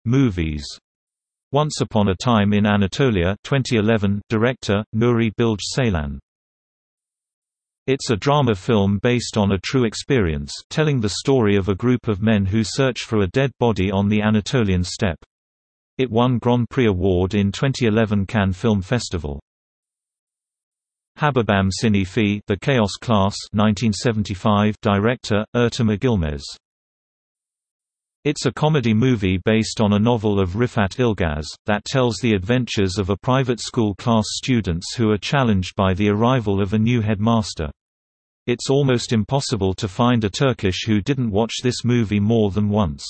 Movies. Once Upon a Time in Anatolia 2011, director, Nuri Bilge Ceylan. It's a drama film based on a true experience, telling the story of a group of men who search for a dead body on the Anatolian steppe. It won Grand Prix Award in 2011 Cannes Film Festival. Hababam Sinifi, The Chaos Class 1975, director, Ertem Agilmez. It's a comedy movie based on a novel of Rifat Ilgaz, that tells the adventures of a private school class students who are challenged by the arrival of a new headmaster. It's almost impossible to find a Turkish who didn't watch this movie more than once.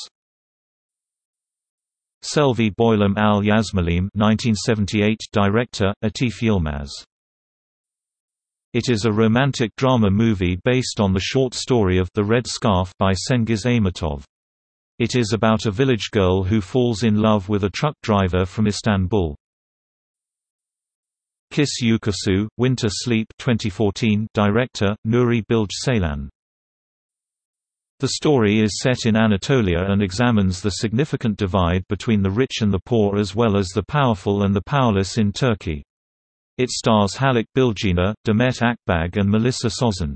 Selvi Boylum Al Yazmalim 1978, director, Atif Yilmaz. It is a romantic drama movie based on the short story of The Red Scarf by Cengiz Aymatov. It is about a village girl who falls in love with a truck driver from Istanbul. Kiss Yukusu, Winter Sleep 2014, director, Nuri Bilge Ceylan. The story is set in Anatolia and examines the significant divide between the rich and the poor as well as the powerful and the powerless in Turkey. It stars Haluk Bilginer, Demet Akbag and Melissa Sozan.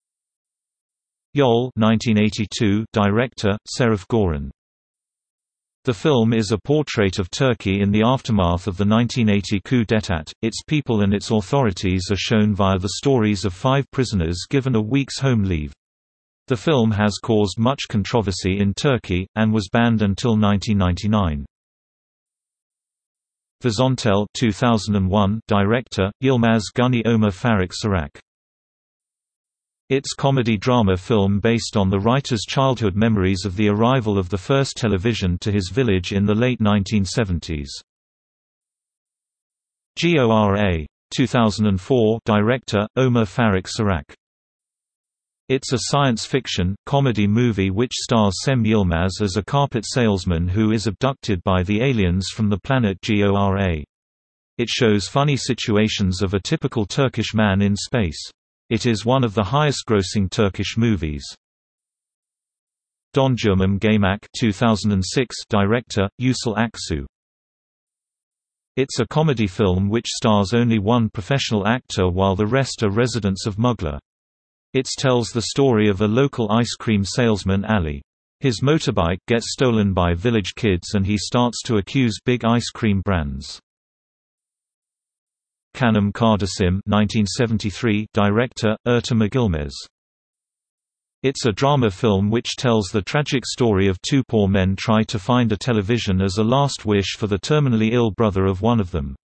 Yol 1982, director, Serif Goran. The film is a portrait of Turkey in the aftermath of the 1980 coup d'état. Its people and its authorities are shown via the stories of 5 prisoners given a week's home leave. The film has caused much controversy in Turkey, and was banned until 1999. Vizontel 2001, director, Yilmaz Guni Omar Farik Sarak. It's comedy-drama film based on the writer's childhood memories of the arrival of the first television to his village in the late 1970s. GORA. 2004, director, Omar Farik Sarak. It's a science fiction, comedy movie which stars Cem Yilmaz as a carpet salesman who is abducted by the aliens from the planet GORA. It shows funny situations of a typical Turkish man in space. It is one of the highest-grossing Turkish movies. Dondurmam Gamak 2006, director, Yücel Aksu. It's a comedy film which stars only one professional actor while the rest are residents of Mughla. It tells the story of a local ice cream salesman Ali. His motorbike gets stolen by village kids and he starts to accuse big ice cream brands. Kanım Kardeşim 1973, director, Ertem Agilmez. It's a drama film which tells the tragic story of 2 poor men try to find a television as a last wish for the terminally ill brother of one of them.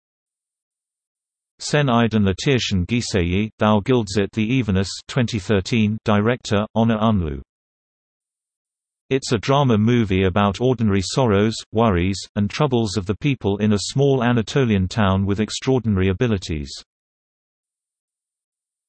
Sen Aydın Ateş'in Giseyi, Thou Gildzit the Evenus 2013, director, Onur Unlu. It's a drama movie about ordinary sorrows, worries, and troubles of the people in a small Anatolian town with extraordinary abilities.